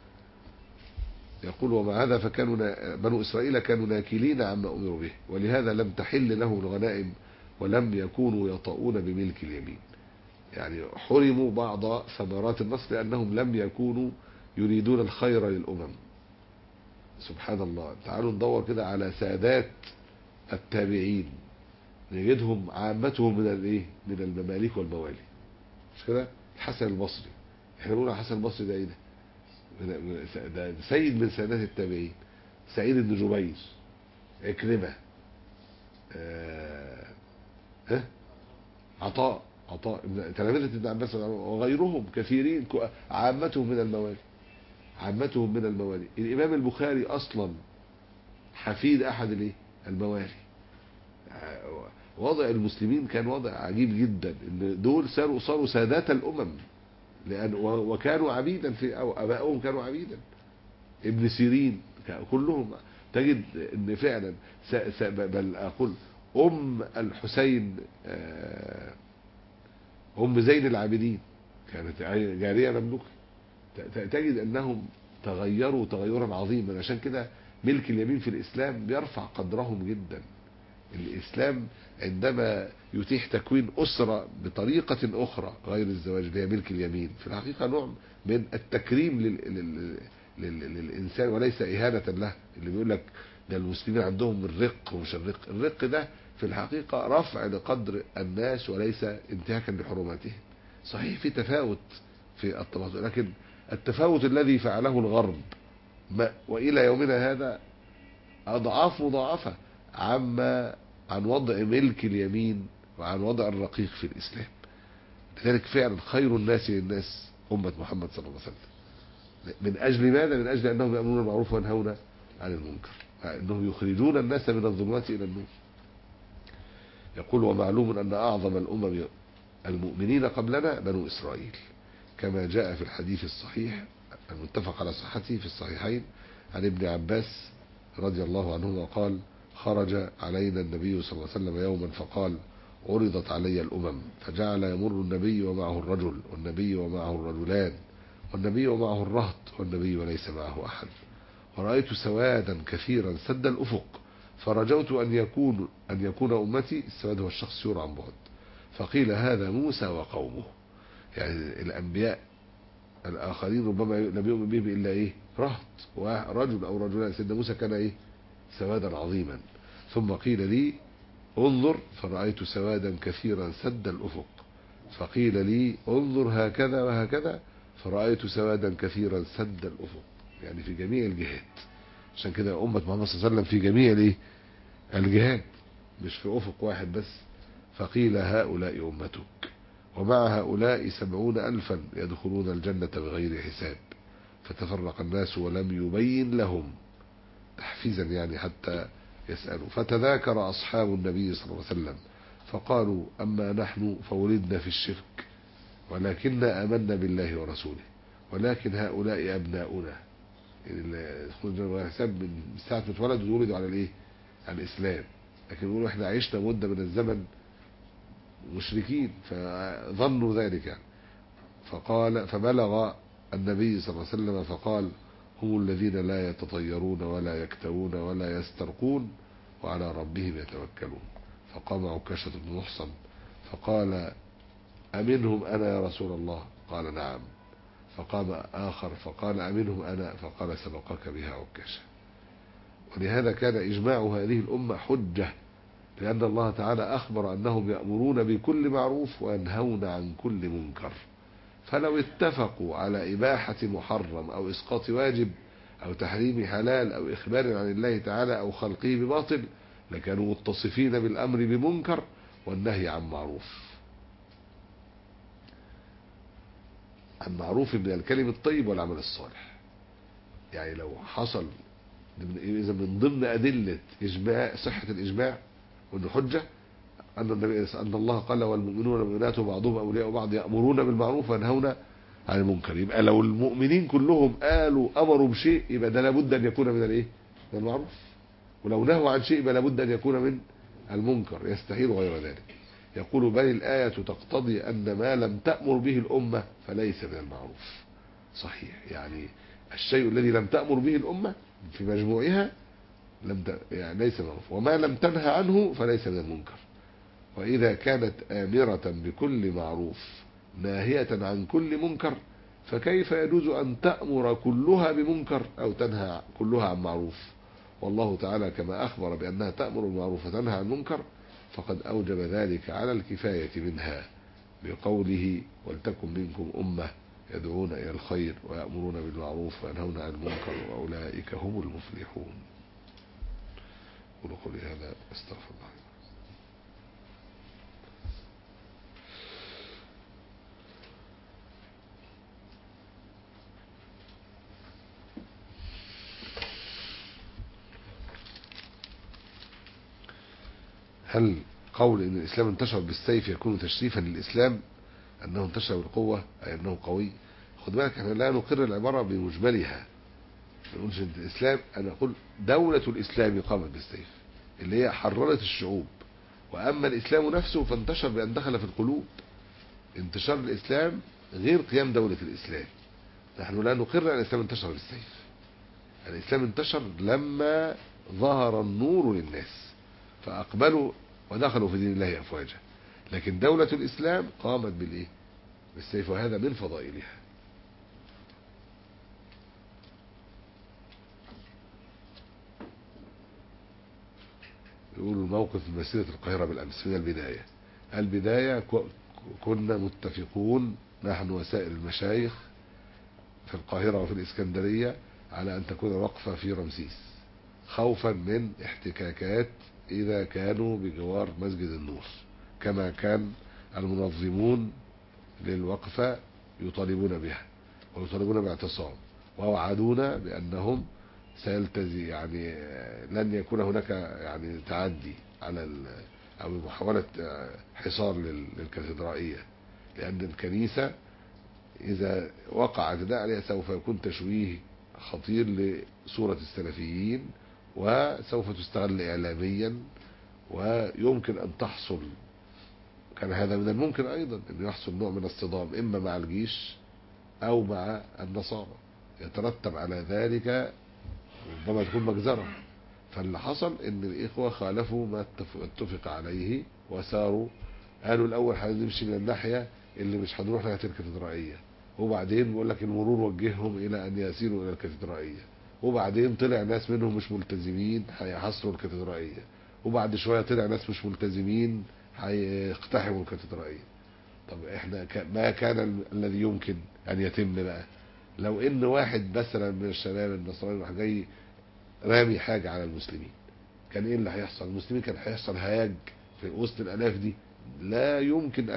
يقول ومع هذا فكانوا بنو إسرائيل كانوا ناكلين عما أمروا به، ولهذا لم تحل لهم الغنائم ولم يكونوا يطؤون بملك اليمين. يعني حرموا بعض ثمرات النصر لأنهم لم يكونوا يريدون الخير للأمم. سبحان الله. تعالوا ندور كده على سادات التابعين، نجدهم عامتهم من الايه؟ من المماليك والموالي، مش كده؟ الحسن البصري، احنا بنقول الحسن البصري ده ايه ده سيد من سادات التابعين. سعيد بن جبير، عكرمة، عطاء تلامذة ابن عباس وغيرهم كثيرين، عامتهم من الموالي، عامتهم من الموالي. الإمام البخاري أصلا حفيد أحد الايه؟ الموالي. وضع المسلمين كان وضع عجيب جدا، ان دول صاروا سادات الأمم، لأن وكانوا عبيدا أو أبائهم كانوا عبيدا. ابن سيرين، كلهم تجد ان فعلا بل اقول الحسين زين العابدين كانت جارية مملوكة. تجد انهم تغيروا تغيرا عظيما. عشان كده ملك اليمين في الاسلام بيرفع قدرهم جدا. الاسلام عندما يتيح تكوين اسرة بطريقة اخرى غير الزواج اللي هي ملك اليمين، في الحقيقة نوع من التكريم للانسان وليس اهانة له. اللي بيقول لك ده المسلمين عندهم الرق ومش الرق ده في الحقيقة رفع لقدر الناس وليس انتهاكا لحرماتهم. صحيح في تفاوت في الطبقات، لكن التفاوت الذي فعله الغرب وإلى يومنا هذا أضعاف مضاعفة عن وضع ملك اليمين وعن وضع الرقيق في الإسلام. لذلك فعلا خير الناس للناس أمة محمد صلى الله عليه وسلم. من أجل ماذا؟ من أجل أنهم يأمرون بالمعروف وينهون عن المنكر، أنهم يخرجون الناس من الظلمات إلى النور. يقول ومعلوم أن أعظم الأمم المؤمنين قبلنا بنو إسرائيل، كما جاء في الحديث الصحيح المتفق على صحته في الصحيحين عن ابن عباس رضي الله عنهما قال خرج علينا النبي صلى الله عليه وسلم يوما فقال عرضت علي الأمم، فجعل يمر النبي ومعه الرجل والنبي ومعه الرجلان والنبي ومعه الرهط والنبي وليس معه أحد، ورأيت سوادا كثيرا سد الأفق، فرجوت أن يكون أمتي. السواد هو الشخص يرى عن بعد. فقيل هذا موسى وقومه، يعني الأنبياء الآخرين ربما لم يؤمن بهم إلا إيه رهط ورجل أو رجلان. سيدنا موسى كان إيه سوادا عظيما. ثم قيل لي انظر فرأيت سوادا كثيرا سد الأفق، فقيل لي انظر هكذا وهكذا فرأيت سوادا كثيرا سد الأفق، يعني في جميع الجهات. عشان كده أمة محمد صلى الله عليه وسلم في جميع الجهات مش في أفق واحد بس. فقيل هؤلاء أمتك ومع هؤلاء 70,000 يدخلون الجنة بغير حساب. فتفرق الناس ولم يبين لهم تحفيزا يعني حتى يسألوا. فتذاكر أصحاب النبي صلى الله عليه وسلم فقالوا أما نحن فولدنا في الشرك ولكننا آمنا بالله ورسوله، ولكن هؤلاء أبناؤنا حساب من ساعة ما اتولدوا يولدوا على الايه على الإسلام، لكن يقولوا احنا عشنا مدة من الزمن مشركين فظنوا ذلك يعني. فبلغ النبي صلى الله عليه وسلم فقال هم الذين لا يتطيرون ولا يكتوون ولا يسترقون وعلى ربهم يتوكلون. فقام عكاشة بن محصن فقال أمنهم أنا يا رسول الله؟ قال نعم. فقام آخر فقال أمنهم أنا؟ فقال سبقك بها عكاشة. ولهذا كان إجماع هذه الأمة حجة، لأن الله تعالى أخبر أنهم يأمرون بكل معروف وينهون عن كل منكر. فلو اتفقوا على إباحة محرم أو إسقاط واجب أو تحريم حلال أو إخبار عن الله تعالى أو خلقه بباطل لكانوا متصفين بالأمر بمنكر والنهي عن معروف. عن معروف من الكلم الطيب والعمل الصالح. يعني لو حصل إذا من ضمن أدلة إجماع صحة الإجماع وأنه حجة أن الله قال والمؤمنون والمؤمنات بعضهم أولياء بعض يأمرون بالمعروف وينهون عن المنكر. يبقى لو المؤمنين كلهم أمروا بشيء يبقى ده لابد أن يكون من الإيه؟ من المعروف. ولو نهوا عن شيء يبقى لابد أن يكون من المنكر، يستحيل غير ذلك. يقول بل الآية تقتضي أن ما لم تأمر به الأمة فليس من المعروف. صحيح، يعني الشيء الذي لم تأمر به الأمة في مجموعها يعني ليس معروف، وما لم تنهى عنه فليس من المنكر. وإذا كانت آمرة بكل معروف ناهية عن كل منكر فكيف يجوز أن تأمر كلها بمنكر أو تنهى كلها عن معروف؟ والله تعالى كما أخبر بأنها تأمر بالمعروف وتنهى عن المنكر فقد أوجب ذلك على الكفاية منها بقوله ولتكن منكم أمة يدعون إلى الخير ويأمرون بالمعروف وينهون عن المنكر وأولئك هم المفلحون. قولي هذا استغفر الله. هل قول ان الاسلام انتشر بالسيف يكون تشريفا للاسلام انه انتشر بالقوة اي انه قوي؟ خد بالك احنا لا نقر العبارة بمجملها، ما نقولش الإسلام، أنا أقول دولة الإسلام قامت بالسيف اللي هي حررت الشعوب. وأما الإسلام نفسه فانتشر بأن دخل في القلوب. انتشار الإسلام غير قيام دولة الإسلام. نحن لا نقر أن الإسلام انتشر بالسيف. الإسلام انتشر لما ظهر النور للناس فأقبلوا ودخلوا في دين الله أفواجا. لكن دولة الإسلام قامت بالإيه؟ بالسيف، وهذا من فضائلها. يقولوا الموقف من مسيرة القاهرة بالأمس من البداية كنا متفقون نحن وسائر المشايخ في القاهرة وفي الإسكندرية على أن تكون وقفة في رمسيس، خوفا من احتكاكات إذا كانوا بجوار مسجد النور، كما كان المنظمون للوقفة يطالبون بها ويطالبون باعتصام، ووعدونا بأنهم سيلتزم، يعني لن يكون هناك يعني تعدي على أو محاولة حصار للكاتدرائية، لأن الكنيسة إذا وقع اعتداء عليها سوف يكون تشويه خطير لصورة السلفيين، وسوف تستغل إعلاميا، ويمكن أن تحصل، كان هذا من الممكن أيضا أن يحصل نوع من الصدام إما مع الجيش أو مع النصارى، يترتب على ذلك ربما تكون مجزرة. فاللي حصل ان الاخوة خالفوا ما اتفق عليه وساروا، قالوا الاول هنمشي من الناحية اللي مش هنروح ناحية الكاتدرائية، وبعدين بيقول لك المرور وجههم الى ان يسيروا الى الكاتدرائية، وبعدين طلع ناس منهم مش ملتزمين هيحصروا الكاتدرائية، وبعد شوية طلع ناس مش ملتزمين هيقتحموا الكاتدرائية. طب احنا ما كان الذي يمكن ان يتم بقى لو ان واحد مثلا من الشباب النصراني راح جاي رامي حاجة على المسلمين، كان ايه اللي هيحصل؟ المسلمين كان هيحصل هياج في وسط الالاف دي لا يمكن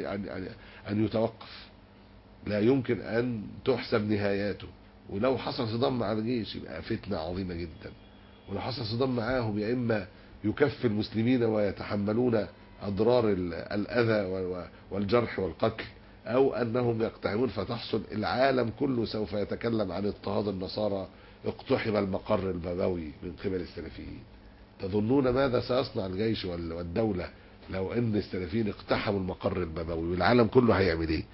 ان يتوقف، لا يمكن ان تحسب نهاياته. ولو حصل صدام مع الجيش يبقى فتنة عظيمة جدا، ولو حصل صدام معاهم يا اما يكفي المسلمين ويتحملون اضرار الاذى والجرح والقتل، او انهم يقتحمون فتحصل العالم كله سوف يتكلم عن اضطهاد النصارى، اقتحم المقر البابوي من قبل السلفيين. تظنون ماذا سيصنع الجيش والدولة لو ان السلفيين اقتحموا المقر البابوي؟ والعالم كله هيعمل ايه؟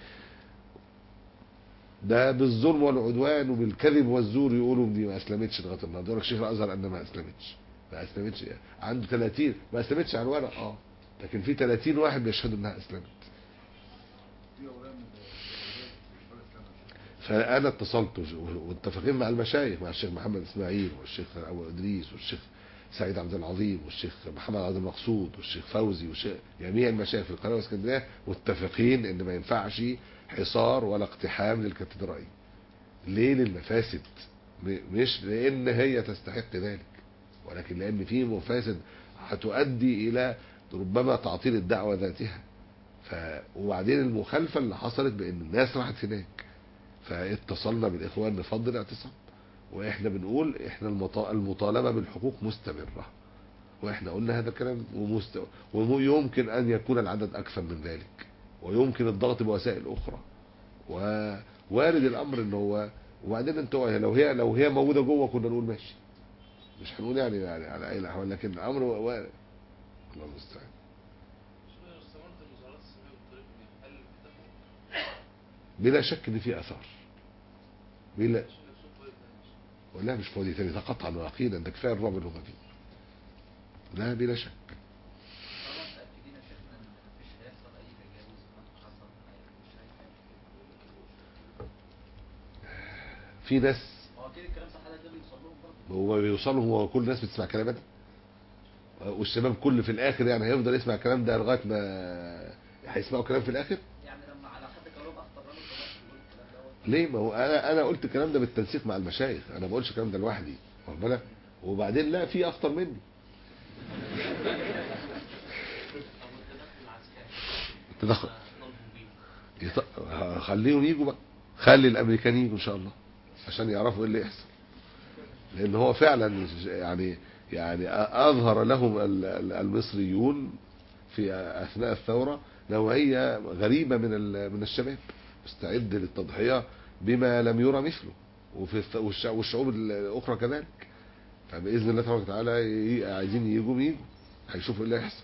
ده بالظلم والعدوان وبالكذب والزور يقولوا دي ما اسلمتش لغايه النهارده. يقول لك شيخ الازهر ان ما اسلمتش عنده 30 ما اسلمتش على الورق، لكن في 30 واحد بيشهدوا انها اسلمت. فانا اتصلت واتفقين مع المشايخ، مع الشيخ محمد اسماعيل والشيخ ابو ادريس والشيخ سعيد عبد العظيم والشيخ محمد عبد المقصود والشيخ فوزي جميع المشايخ في القاهره والاسكندريه، متفقين ان ما ينفعش حصار ولا اقتحام للكاتدرائية. ليه؟ للمفاسد، مش لان هي تستحق ذلك، ولكن لان في مفاسد هتؤدي الى ربما تعطيل الدعوة ذاتها. وبعدين المخالفة اللي حصلت بان الناس راحت هناك، فاتصلنا بالاخوان نفضل اعتصام، واحنا بنقول احنا المطالبة بالحقوق مستمرة، واحنا قلنا هذا الكلام ويمكن ان يكون العدد اكثر من ذلك، ويمكن الضغط بوسائل اخرى، ووارد الامر ان هو. وبعدين انتوا لو هي موجوده جوه كنا نقول ماشي، مش هنقول يعني على اي الاحوال، لكن الامر وارد. الله المستعان. بلا شك ان في اثار، بلا ولا مش فاضي تاني، ده قطعا ويقينا، ده كفايه الرعب اللي هم فيه، لا بلا شك. في ناس هو بيوصل لهم، هو كل الناس بتسمع كلام ده، والشباب كل في الاخر يعني هيفضل يسمع الكلام ده لغايه ما هيسمعوا كلام في الاخر. يعني لما على حد قالوا اخطر ليه؟ ما هو انا قلت الكلام ده بالتنسيق مع المشايخ، انا ما بقولش الكلام ده لوحدي، واخد بالك؟ وبعدين لا في اخطر مني. تدخل خليهم يجوا بقى، خلي الامريكان يجوا ان شاء الله عشان يعرفوا ايه اللي يحصل، لان هو فعلا يعني اظهر لهم المصريون في اثناء الثوره نوعيه غريبه من الشباب، مستعد للتضحيه بما لم يرى مثله، والشعوب الأخرى كذلك. فبإذن الله تبارك وتعالى عايزين يجوا هيشوفوا ايه اللي هيحصل.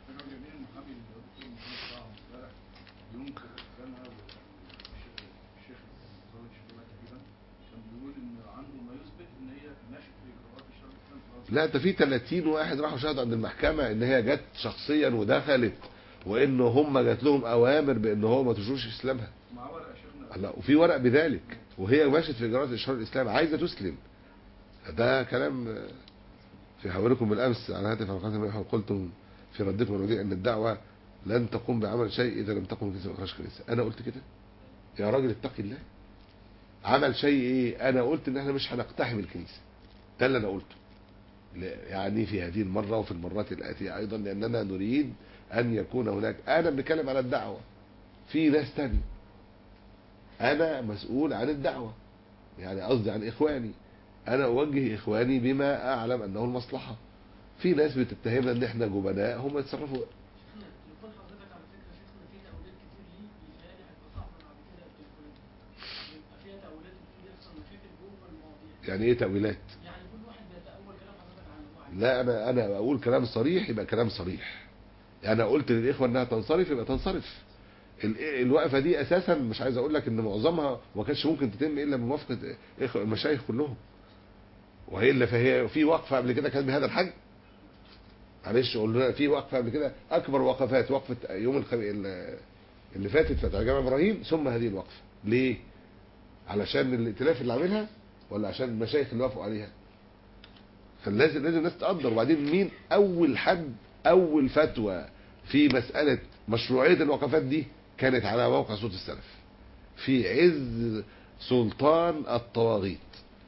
لا ده في 30 واحد راحوا شهدوا عند المحكمة ان هي جت شخصيا ودخلت، وان هم جات لهم اوامر بان هو ما تشوفش اسلامها. لا وفي ورق بذلك، وهي ماشت في اجراءات اشهار الاسلام عايزه تسلم. ده كلام في حواركم بالامس على هاتف قلتم في ردكم الوديع ان الدعوه لن تقوم بعمل شيء اذا لم تقم في اخراج كنيسه. انا قلت كده يا راجل اتقي الله. عمل شيء ايه؟ انا قلت ان احنا مش هنقتحم الكنيسه، ده اللي انا قلته. يعني في هذه المره وفي المرات الاتيه ايضا، لاننا نريد ان يكون هناك، انا بنتكلم على الدعوه، في ناس تاني، انا مسؤول عن الدعوه، يعني قصدي عن اخواني، انا اوجه اخواني بما اعلم انه المصلحه. في ناس بتتهمنا ان احنا جبناء، هم يتصرفوا. يكون حضرتك على فكره شيخنا في تأويلات كتير ليه بيتهيألي هيبقى صعب بعد كده يبقى فيها تأويلات كتير يحصل مشاكل جوه المواضيع. يعني ايه تأويلات؟ يعني كل واحد بيتأول كلام حضرتك على اللي هو لا عايزه. انا بقول كلام صريح يبقى كلام صريح. يعني انا قلت للاخوه انها تنصرف يبقى تنصرف. الوقفه دي اساسا مش عايز اقول لك ان معظمها ما كانش ممكن تتم الا بموافقه المشايخ كلهم، والا فهي في وقفه قبل كده كانت بهذا الحجم. معلش قلنا في وقفه قبل كده، اكبر وقفات وقفه يوم اللي فاتت فتح جامع ابراهيم، ثم هذه الوقفه. ليه؟ علشان الائتلاف اللي عاملها ولا عشان المشايخ اللي وافقوا عليها؟ فلازم الناس تقدر. وبعدين مين اول حد اول فتوى في مساله مشروعيه الوقفات دي؟ كانت على موقع صوت السلف في عز سلطان الطواغيت،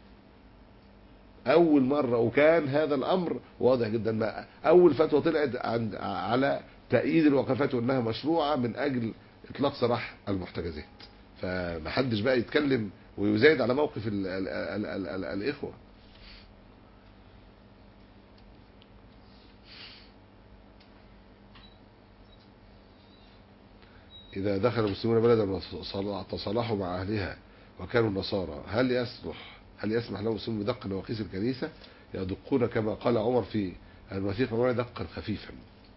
اول مره. وكان هذا الامر واضح جدا. ما اول فتوى طلعت على تأييد الوقفات وانها مشروعه من اجل اطلاق سراح المحتجزات. فمحدش بقى يتكلم ويزايد على موقف الاخوه. إذا دخل المسلمون بلدا وتصالحوا مع أهلها وكانوا النصارى، هل يسمح لهم المسلمون بدق نواقيس الكنيسة؟ يدقون كما قال عمر في الوثيقة المولى دقا خفيفا.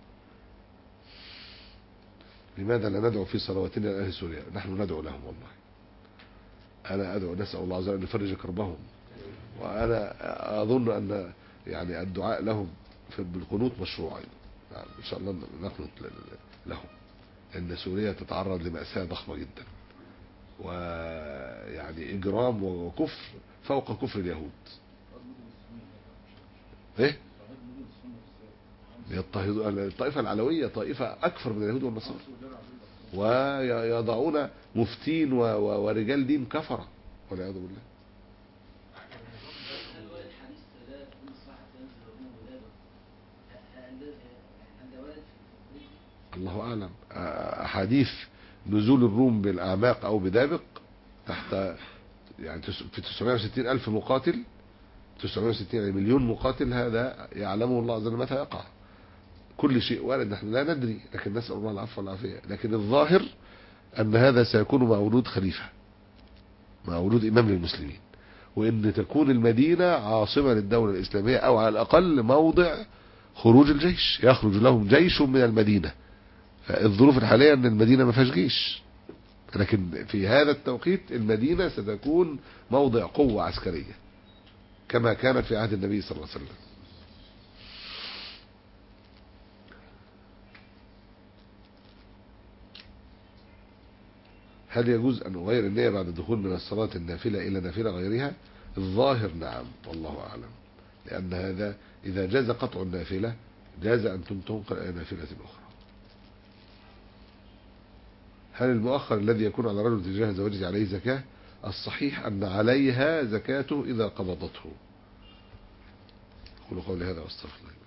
لماذا لا ندعو في صلواتنا لأهل سوريا؟ نحن ندعو لهم والله. أنا أدعو، نسأل الله عز وجل أن يفرج كربهم، وأنا أظن أن يعني الدعاء لهم بالقنوت مشروع. يعني إن شاء الله نقنط لهم، ان سوريا تتعرض لمأساة ضخمة جدا، ويعني اجرام وكفر فوق كفر اليهود. ايه؟ الطائفة العلوية طائفة اكثر من اليهود والنصارى، ويضعون مفتين ورجال دين كفرة والعياذ بالله. الله اعلم. احاديث نزول الروم بالاعماق او بدابق تحت يعني في 960 الف مقاتل، 960 يعني مليون مقاتل، هذا يعلمه الله عز وجل متى يقع. كل شيء وارد، نحن لا ندري، لكن نسأل الله العفو والعافية. لكن الظاهر ان هذا سيكون مع ورود خليفة، مع ورود امام للمسلمين، وان تكون المدينة عاصمة للدولة الاسلامية، او على الاقل موضع خروج الجيش، يخرج لهم جيش من المدينة. فالظروف الحالية ان المدينة ما فيهاش جيش، لكن في هذا التوقيت المدينة ستكون موضع قوة عسكرية كما كانت في عهد النبي صلى الله عليه وسلم. هل يجوز أن أغير النية بعد الدخول من الصلاة النافلة إلى نافلة غيرها؟ الظاهر نعم والله أعلم، لأن هذا إذا جاز قطع النافلة جاز أن تنقل إلى نافلة أخرى. هل المؤخر الذي يكون على رجل تجاه زوجته عليه زكاة؟ الصحيح أن عليها زكاته إذا قبضته. أقول قولي هذا واستغفر الله.